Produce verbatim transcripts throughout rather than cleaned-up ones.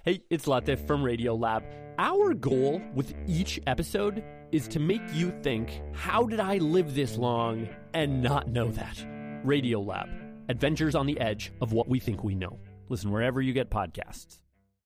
Hey, it's Latif from Radiolab. Our goal with each episode is to make you think, how did I live this long and not know that? Radiolab, adventures on the edge of what we think we know. Listen wherever you get podcasts.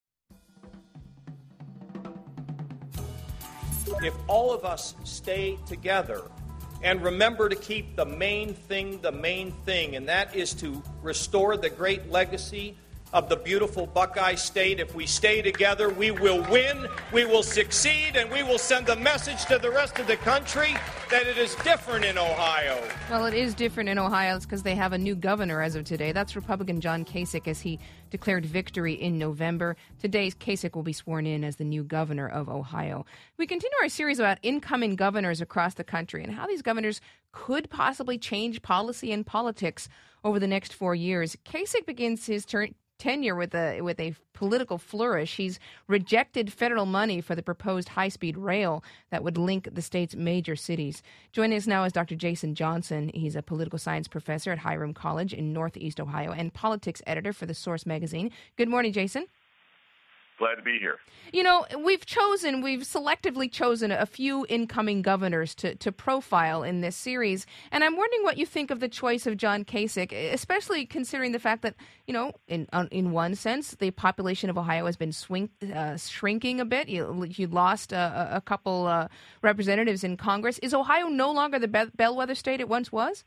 If all of us stay together and remember to keep the main thing the main thing, and that is to restore the great legacy of the beautiful Buckeye State. If we stay together, we will win, we will succeed, and we will send a message to the rest of the country that it is different in Ohio. Well, it is different in Ohio. It's because they have a new governor as of today. That's Republican John Kasich, as he declared victory in November. Today, Kasich will be sworn in as the new governor of Ohio. We continue our series about incoming governors across the country and how these governors could possibly change policy and politics over the next four years. Kasich begins his turn. tenure with a with a political flourish. He's rejected federal money for the proposed high-speed rail that would link the state's major cities. Joining us now is Doctor Jason Johnson. He's a political science professor at Hiram College in Northeast Ohio and politics editor for The Source magazine. Good morning, Jason. Glad to be here. You know, we've chosen, we've selectively chosen a few incoming governors to, to profile in this series, and I'm wondering what you think of the choice of John Kasich, especially considering the fact that, you know, in in one sense, the population of Ohio has been swing, uh, shrinking a bit. You, you lost a, a couple uh, representatives in Congress. Is Ohio no longer the be- bellwether state it once was?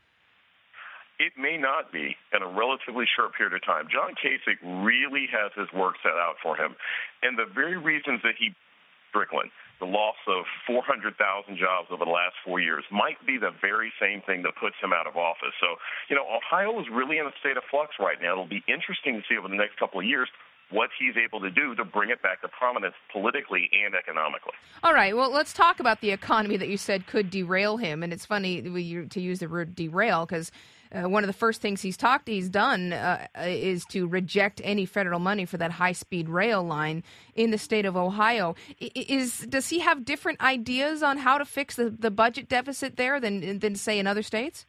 It may not be in a relatively short period of time. John Kasich really has his work set out for him. And the very reasons that he, Strickland, the loss of four hundred thousand jobs over the last four years, might be the very same thing that puts him out of office. So, you know, Ohio is really in a state of flux right now. It'll be interesting to see over the next couple of years what he's able to do to bring it back to prominence politically and economically. All right, well, let's talk about the economy that you said could derail him. And it's funny to use the word derail because uh, one of the first things he's talked, he's done uh, is to reject any federal money for that high-speed rail line in the state of Ohio. Is Does he have different ideas on how to fix the, the budget deficit there than, than, say, in other states?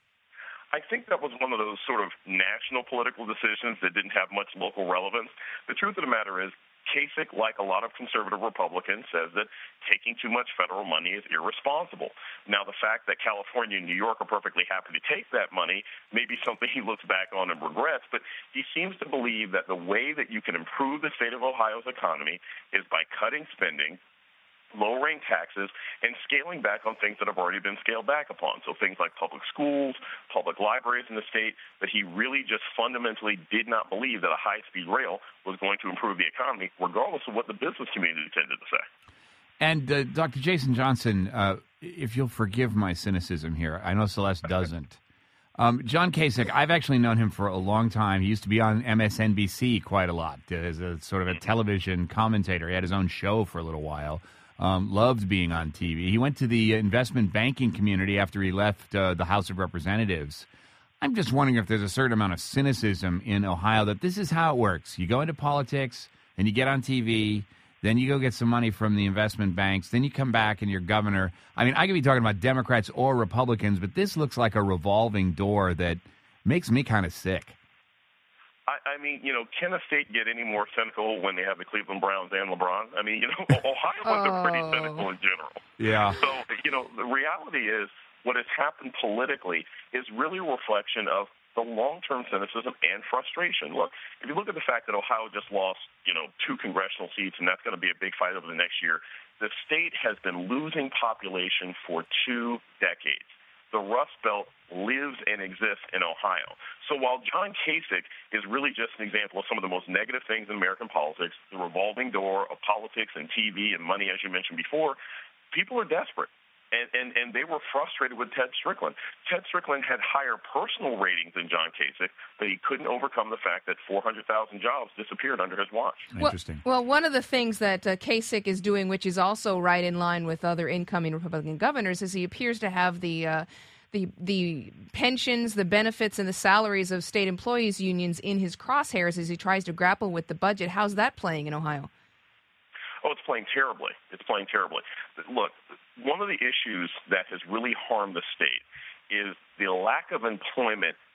I think that was one of those sort of national political decisions that didn't have much local relevance. The truth of the matter is, Kasich, like a lot of conservative Republicans, says that taking too much federal money is irresponsible. Now, the fact that California and New York are perfectly happy to take that money may be something he looks back on and regrets, but he seems to believe that the way that you can improve the state of Ohio's economy is by cutting spending, lowering taxes, and scaling back on things that have already been scaled back upon. So things like public schools, public libraries in the state, that he really just fundamentally did not believe that a high-speed rail was going to improve the economy, regardless of what the business community tended to say. And uh, Doctor Jason Johnson, uh, if you'll forgive my cynicism here, I know Celeste doesn't. Um, John Kasich, I've actually known him for a long time. He used to be on M S N B C quite a lot as a sort of a television commentator. He had his own show for a little while. Um, loved being on T V. He went to the investment banking community after he left uh, the House of Representatives. I'm just wondering if there's a certain amount of cynicism in Ohio that this is how it works. You go into politics, and you get on T V, then you go get some money from the investment banks, then you come back and you're governor. I mean, I could be talking about Democrats or Republicans, but this looks like a revolving door that makes me kind of sick. I, I mean, you know, can a state get any more cynical when they have the Cleveland Browns and LeBron? I mean, you know, Ohioans oh. are pretty cynical in general. Yeah. So, you know, the reality is what has happened politically is really a reflection of the long-term cynicism and frustration. Look, if you look at the fact that Ohio just lost, you know, two congressional seats, and that's going to be a big fight over the next year, the state has been losing population for two decades. The Rust Belt lives and exists in Ohio. So while John Kasich is really just an example of some of the most negative things in American politics, the revolving door of politics and T V and money, as you mentioned before, people are desperate. And, and, and they were frustrated with Ted Strickland. Ted Strickland had higher personal ratings than John Kasich, but he couldn't overcome the fact that four hundred thousand jobs disappeared under his watch. Interesting. Well, well, one of the things that uh, Kasich is doing, which is also right in line with other incoming Republican governors, is he appears to have the uh, the the pensions, the benefits, and the salaries of state employees unions in his crosshairs as he tries to grapple with the budget. How's that playing in Ohio? Oh, it's playing terribly. It's playing terribly. Look, one of the issues that has really harmed the state is the lack of employment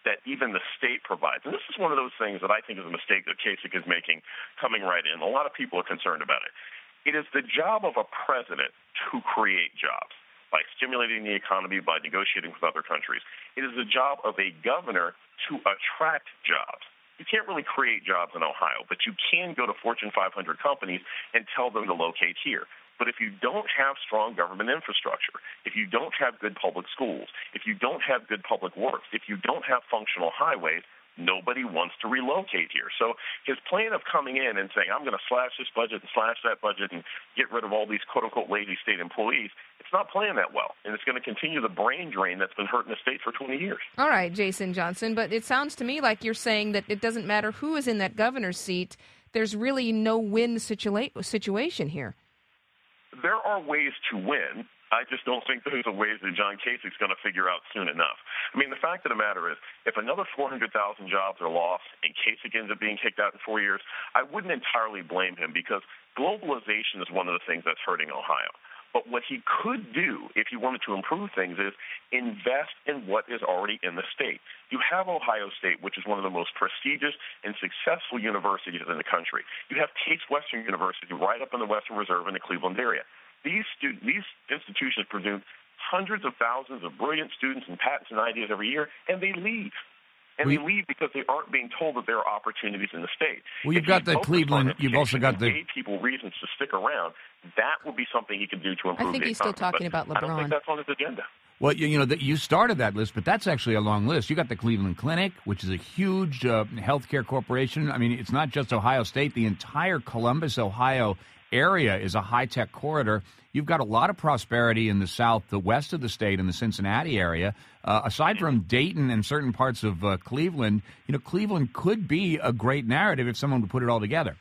that even the state provides. And this is one of those things that I think is a mistake that Kasich is making coming right in. A lot of people are concerned about it. It is the job of a president to create jobs by stimulating the economy, by negotiating with other countries. It is the job of a governor to attract jobs. You can't really create jobs in Ohio, but you can go to Fortune five hundred companies and tell them to locate here. But if you don't have strong government infrastructure, if you don't have good public schools, if you don't have good public works, if you don't have functional highways, nobody wants to relocate here. So his plan of coming in and saying, I'm going to slash this budget and slash that budget and get rid of all these quote-unquote lazy state employees, it's not playing that well. And it's going to continue the brain drain that's been hurting the state for twenty years. All right, Jason Johnson, but it sounds to me like you're saying that it doesn't matter who is in that governor's seat. There's really no win situa- situation here. There are ways to win. I just don't think those are ways that John Kasich's going to figure out soon enough. I mean, the fact of the matter is, if another four hundred thousand jobs are lost and Kasich ends up being kicked out in four years, I wouldn't entirely blame him because globalization is one of the things that's hurting Ohio. But what he could do, if he wanted to improve things, is invest in what is already in the state. You have Ohio State, which is one of the most prestigious and successful universities in the country. You have Case Western University right up in the Western Reserve in the Cleveland area. These student, these institutions produce hundreds of thousands of brilliant students and patents and ideas every year, and they leave. And we, they leave because they aren't being told that there are opportunities in the state. Well, you've got the Cleveland. You've also got the gave people reasons to stick around. That would be something he could do to improve. I think the he's still economy, talking about LeBron. I don't think that's on his agenda. Well, you, you know, that you started that list, but that's actually a long list. You got the Cleveland Clinic, which is a huge uh, healthcare corporation. I mean, it's not just Ohio State. The entire Columbus, Ohio area is a high-tech corridor. You've got a lot of prosperity in the south, the west of the state, in the Cincinnati area. Uh, aside from Dayton and certain parts of uh, Cleveland, you know, Cleveland could be a great narrative if someone would put it all together.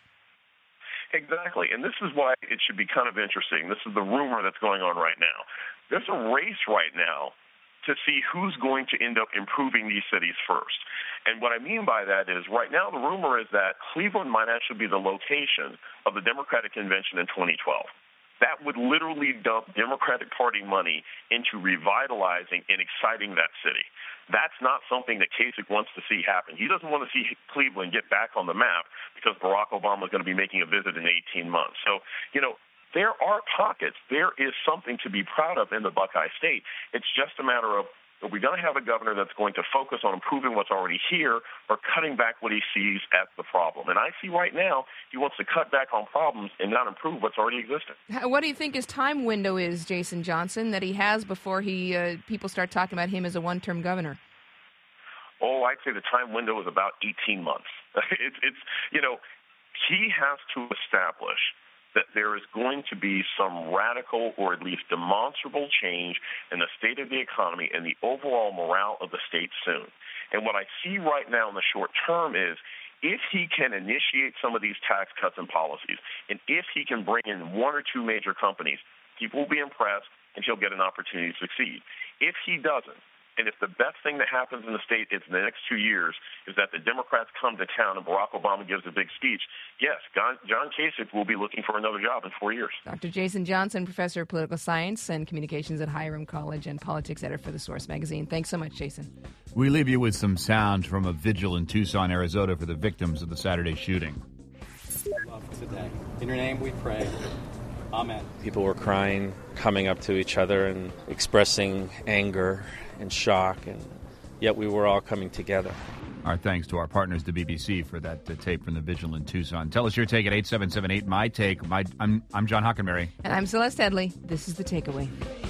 Exactly, and this is why it should be kind of interesting. This is the rumor that's going on right now. There's a race right now to see who's going to end up improving these cities first. And what I mean by that is right now the rumor is that Cleveland might actually be the location of the Democratic Convention in twenty twelve. That would literally dump Democratic Party money into revitalizing and exciting that city. That's not something that Kasich wants to see happen. He doesn't want to see Cleveland get back on the map because Barack Obama is going to be making a visit in eighteen months. So, you know, there are pockets. There is something to be proud of in the Buckeye State. It's just a matter of, are we going to have a governor that's going to focus on improving what's already here or cutting back what he sees as the problem? And I see right now he wants to cut back on problems and not improve what's already existing. What do you think his time window is, Jason Johnson, that he has before he uh, people start talking about him as a one-term governor? Oh, I'd say the time window is about eighteen months. it's, it's, you know, he has to establish that there is going to be some radical or at least demonstrable change in the state of the economy and the overall morale of the state soon. And what I see right now in the short term is if he can initiate some of these tax cuts and policies, and if he can bring in one or two major companies, people will be impressed and he'll get an opportunity to succeed. If he doesn't, and if the best thing that happens in the state is in the next two years is that the Democrats come to town and Barack Obama gives a big speech, yes, John, John Kasich will be looking for another job in four years. Doctor Jason Johnson, professor of political science and communications at Hiram College and politics editor for The Source magazine. Thanks so much, Jason. We leave you with some sound from a vigil in Tucson, Arizona for the victims of the Saturday shooting. Love today. In your name we pray. Amen. People were crying, coming up to each other and expressing anger and shock, and yet we were all coming together. Our thanks to our partners, the B B C, for that uh, tape from the vigil in Tucson. Tell us your take at eight seven seven eight, my take. My, I'm, I'm John Hockenberry. And I'm Celeste Headley. This is The Takeaway.